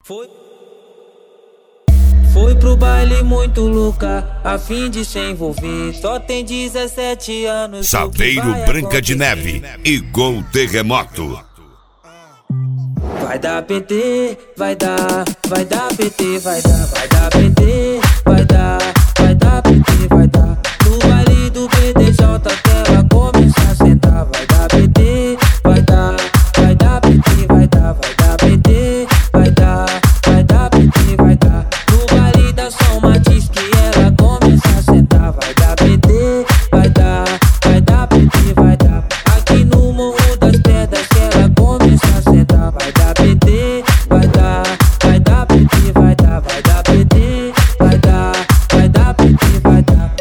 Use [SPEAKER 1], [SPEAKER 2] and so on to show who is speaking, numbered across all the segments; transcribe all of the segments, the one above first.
[SPEAKER 1] Foi pro baile muito louca, a fim de se envolver. Só tem 17 anos.
[SPEAKER 2] Saveiro Branca de Neve e Gol Terremoto.
[SPEAKER 1] Vai dar PT, vai dar PT, vai dar PT, vai dar PT, vai dar. No baile do PDJ até ela começar a sentar. Vai dar PT, vai dar PT, vai dar PT, vai dar PT, vai dar. No baile da São Matiz que ela começar a sentar. Vai dar PT, vai dar PT, vai dar. Aqui no Morro das Pedras que ela começar a sentar. Vai dar PT, vai dar PT, vai dar PT, vai dar PT, vai dar.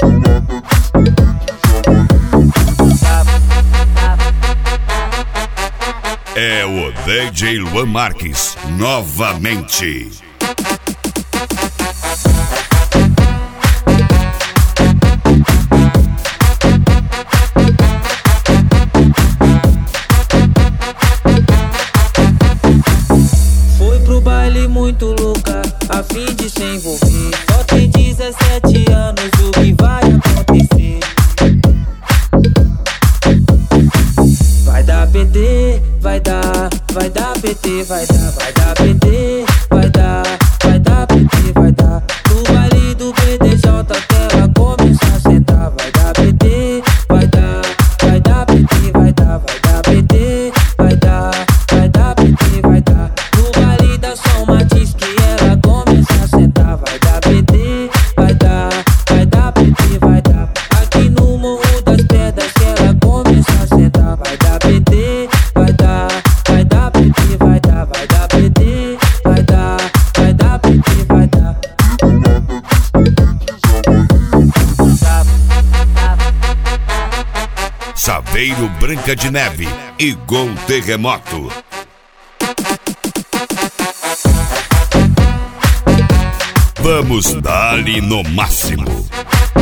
[SPEAKER 2] É o DJ Luan Marques novamente.
[SPEAKER 1] Foi pro baile muito louca, a fim de se envolver. Só tem 17 anos, o que vai acontecer? Vai dar PT, vai dar PT, vai dar PT, vai dar PT, vai dar. No baile do PDJ até ela começar a sentar. Vai dar PT, vai dar PT, vai dar PT, vai dar PT, vai dar. No baile da São Matiz que ela começar a sentar. Vai dar PT, vai dar PT, vai dar. Aqui no Morro das Pedras que ela começar a sentar. Vai dar PT, vai dar PT, vai dar PT, vai dar PT, vai dar.
[SPEAKER 2] Saveiro Branca de Neve e Gol Terremoto. Vamos dar-lhe no máximo.